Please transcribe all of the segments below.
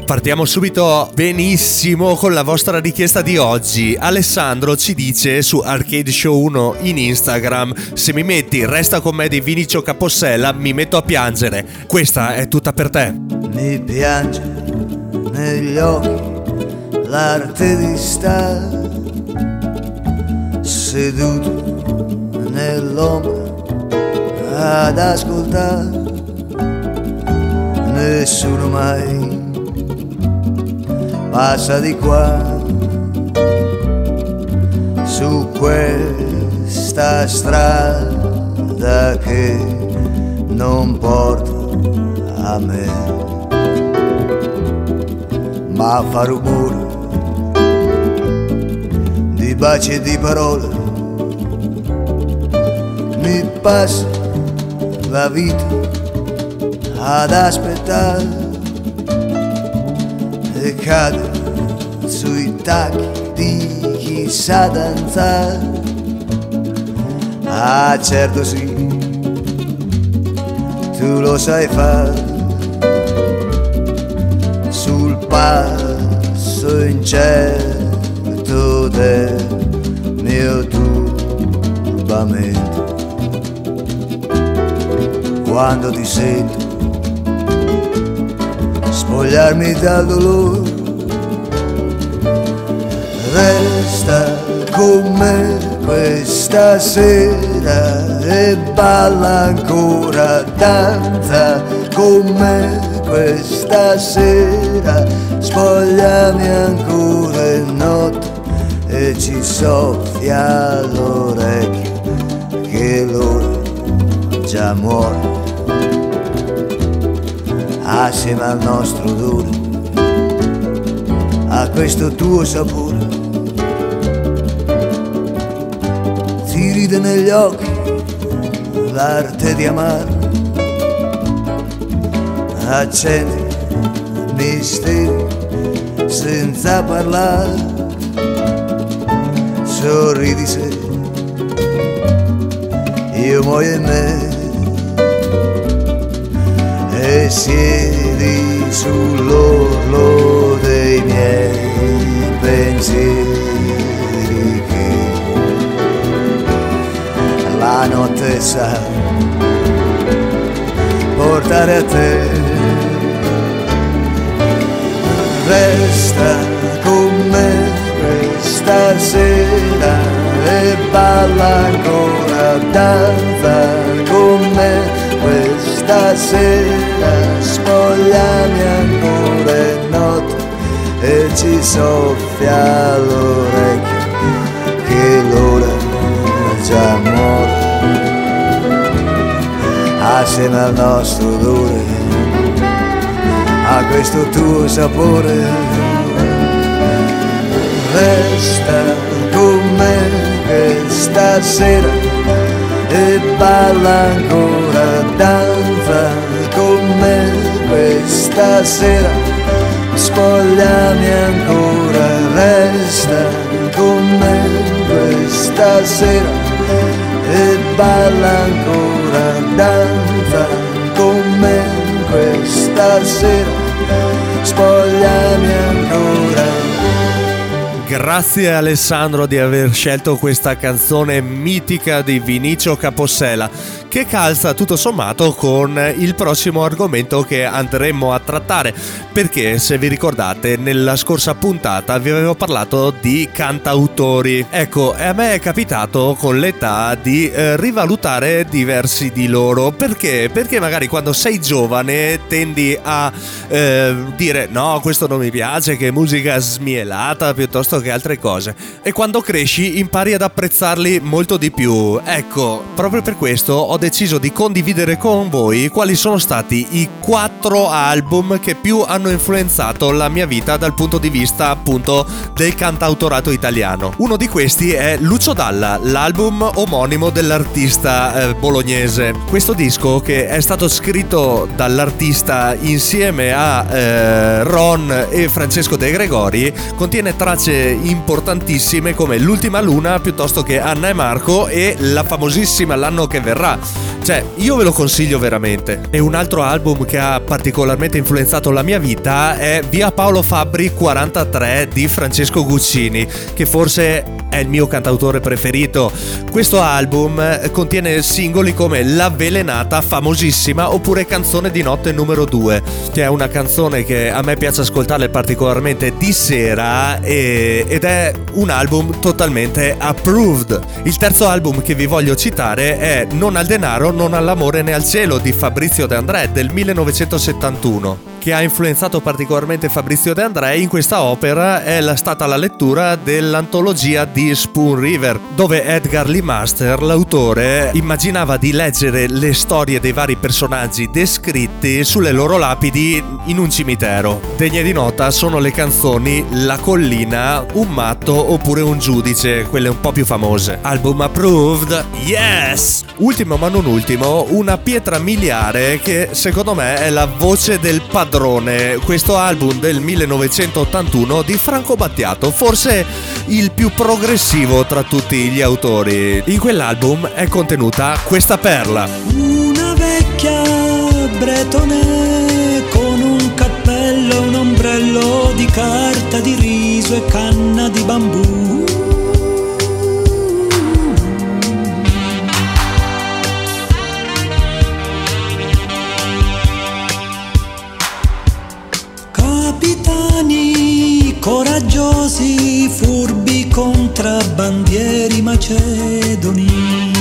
Partiamo subito benissimo con la vostra richiesta di oggi. Alessandro ci dice su Arcade Show 1 in Instagram: se mi metti Resta con me di Vinicio Capossela mi metto a piangere. Questa è tutta per te. Mi piange negli occhi l'arte di stare seduto nell'ombra ad ascoltare. Nessuno mai passa di qua su questa strada che non porta a me, ma fa rumore di baci e di parole. Mi passa la vita ad aspettare e cade sui tacchi di chi sa danzare. Ah, certo sì, tu lo sai fare, sul passo incerto del mio turbamento. Quando ti sento spogliarmi dal dolore, resta con me questa sera e balla ancora, danza con me questa sera, spogliami ancora in notte e ci soffia l'orecchio che l'ora già muore assieme al nostro odore, a questo tuo sapore. Ti ride negli occhi l'arte di amare, accendi misteri senza parlare, sorridi se io muoio in me e siedi sull'orlo dei miei pensieri che la notte sa portare a te. Resta con me questa sera e balla ancora, danza con me questa sera, spogliami ancora in notte e ci soffia l'orecchio che l'ora già muore assieme al nostro odore, a questo tuo sapore. Resta con me questa sera e balla ancora, danza con me questa sera, spogliami ancora. Resta con me questa sera e balla ancora, danza con me questa sera, spogliami ancora. Grazie Alessandro di aver scelto questa canzone mitica di Vinicio Capossela, che calza tutto sommato con il prossimo argomento che andremo a trattare, perché se vi ricordate nella scorsa puntata vi avevo parlato di cantautori. Ecco, a me è capitato con l'età di rivalutare diversi di loro. Perché? Perché magari quando sei giovane tendi a dire no, questo non mi piace, che musica smielata, piuttosto che altre cose, e quando cresci impari ad apprezzarli molto di più. Ecco, proprio per questo ho deciso di condividere con voi quali sono stati i 4 album che più hanno influenzato la mia vita dal punto di vista appunto del cantautorato italiano. Uno di questi è Lucio Dalla, l'album omonimo dell'artista bolognese. Questo disco, che è stato scritto dall'artista insieme a Ron e Francesco De Gregori, contiene tracce importantissime come L'ultima luna piuttosto che Anna e Marco e la famosissima L'anno che verrà. Cioè, io ve lo consiglio veramente. E un altro album che ha particolarmente influenzato la mia vita è Via Paolo Fabbri 43 di Francesco Guccini, che forse è il mio cantautore preferito. Questo album contiene singoli come L'avvelenata, famosissima, oppure Canzone di notte numero 2, che è una canzone che a me piace ascoltare particolarmente di sera ed è un album totalmente approved. Il terzo album che vi voglio citare è Non al denaro, non all'amore né al cielo di Fabrizio De André del 1971. Che ha influenzato particolarmente Fabrizio De André in questa opera è stata la lettura dell'antologia di Spoon River, dove Edgar Lee Master, l'autore, immaginava di leggere le storie dei vari personaggi descritti sulle loro lapidi in un cimitero. Degne di nota sono le canzoni La collina, Un matto oppure Un giudice, quelle un po' più famose. Album approved, yes! Ultimo ma non ultimo, una pietra miliare che secondo me è la voce del padrone. Questo album del 1981 di Franco Battiato, forse il più progressivo tra tutti gli autori. In quell'album è contenuta questa perla. Una vecchia bretone con un cappello e un ombrello di carta di riso e canna di bambù. Capitani coraggiosi, furbi contrabbandieri macedoni.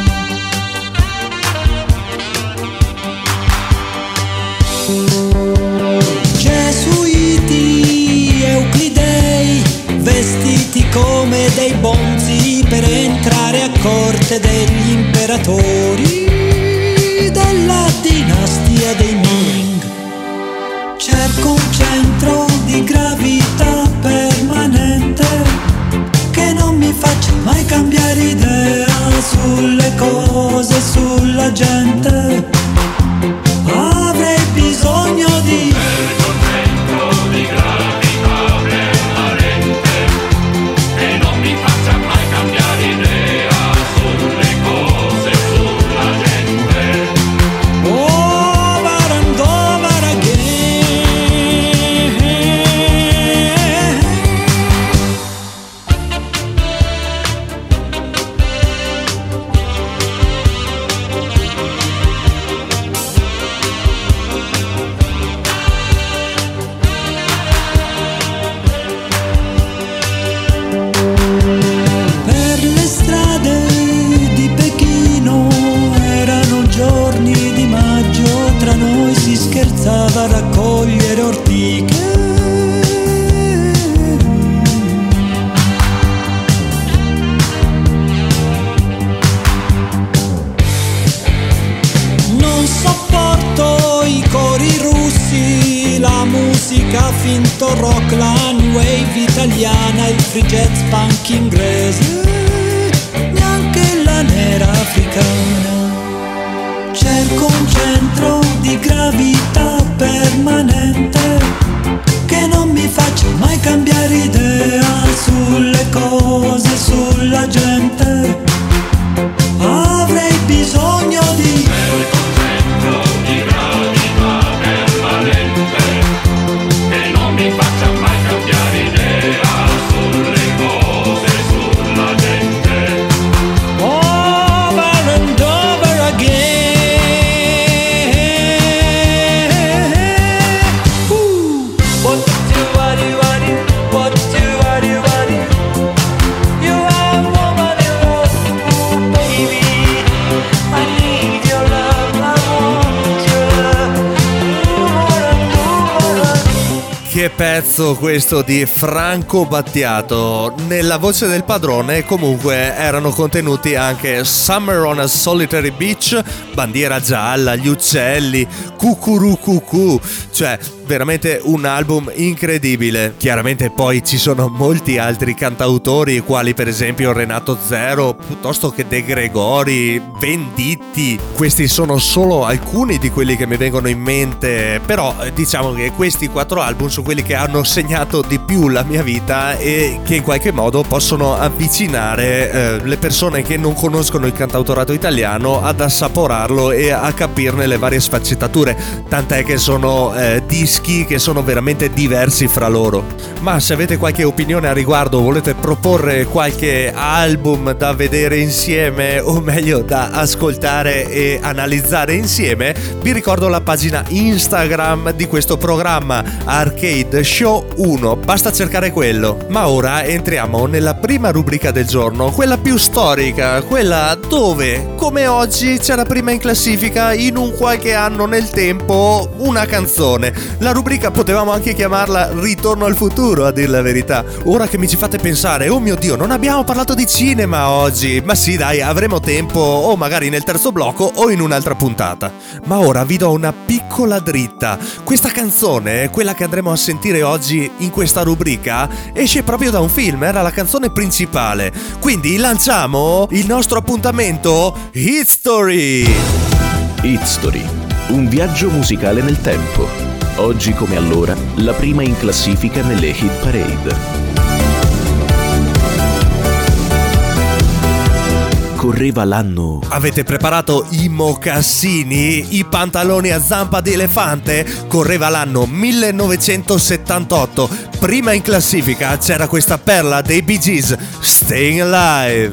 Gesuiti, euclidei, vestiti come dei bonzi per entrare a corte degli imperatori della dinastia dei Ming. Cerco un centro di gravità permanente che non mi faccia mai cambiare idea sulle cose, sulla gente. Avrei bisogno di cerco un centro di gravità permanente che non mi faccia mai cambiare idea sulle cose, sulla gente. over and over again. Per le strade di Pechino erano giorni di maggio, tra noi si scherzava a raccogliere ortiche. Non sopporto i cori russi, la musica finto rock, la new wave italiana, il free jazz punk inglese, neanche la nera africana. Cerco un centro di gravità permanente che non mi faccia mai cambiare idea sulle cose, sulla gente. Avrei bisogno di Cerco un centro di gravità permanente che non mi faccia mai cambiare idea sulle cose, sulla gente. over and over again. What do you are woman in love, baby. I need your love, I want your love. Che pezzo questo di Franco Battiato. Nella voce del padrone comunque erano contenuti anche Summer on a Solitary Beach, Bandiera gialla, Gli uccelli, Cucurù cucù, cioè veramente un album incredibile. Chiaramente poi ci sono molti altri cantautori, quali per esempio Renato Zero, piuttosto che De Gregori, Venditti. Questi sono solo alcuni di quelli che mi vengono in mente, però diciamo che questi 4 album sono quelli che hanno segnato di più la mia vita e che in qualche modo possono avvicinare le persone che non conoscono il cantautorato italiano ad assaporarlo e a capirne le varie sfaccettature, tant'è che sono dischi che sono veramente diversi fra loro. Ma se avete qualche opinione a riguardo, volete proporre qualche album da vedere insieme, o meglio da ascoltare e analizzare insieme, vi ricordo la pagina Instagram di questo programma, Arcade Show 1, basta cercare quello. Ma ora entriamo nella prima rubrica del giorno, quella più storica, quella dove, come oggi, c'era prima in classifica in un qualche anno nel tempo una canzone. La rubrica potevamo anche chiamarla Ritorno al futuro, a dir la verità. Ora che mi ci fate pensare, oh mio Dio, non abbiamo parlato di cinema oggi. Ma sì, dai, avremo tempo, o magari nel terzo blocco o in un'altra puntata. Ma ora vi do una piccola dritta. Questa canzone, quella che andremo a sentire oggi in questa rubrica, esce proprio da un film, era la canzone principale. Quindi lanciamo il nostro appuntamento History. History, un viaggio musicale nel tempo. Oggi come allora, la prima in classifica nelle hit parade. Correva l'anno. Avete preparato i mocassini? I pantaloni a zampa di elefante? Correva l'anno 1978. Prima in classifica c'era questa perla dei Bee Gees, Staying Alive.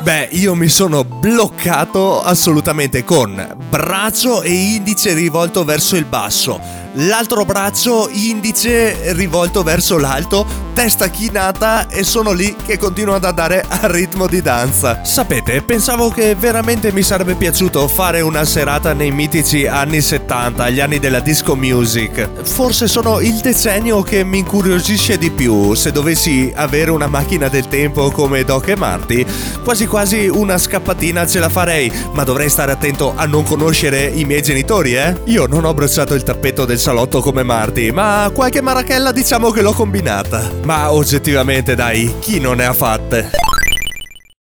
Beh, io mi sono bloccato assolutamente con braccio e indice rivolto verso il basso, l'altro braccio indice rivolto verso l'alto, testa chinata e sono lì che continuo ad andare al ritmo di danza. Sapete, pensavo che veramente mi sarebbe piaciuto fare una serata nei mitici anni 70, gli anni della disco music. Forse sono il decennio che mi incuriosisce di più. Se dovessi avere una macchina del tempo come Doc e Marty, quasi quasi una scappatina ce la farei, ma dovrei stare attento a non conoscere i miei genitori, Io non ho bruciato il tappeto del salotto come Marty, ma qualche marachella diciamo che l'ho combinata. Ma oggettivamente dai, chi non ne ha fatte?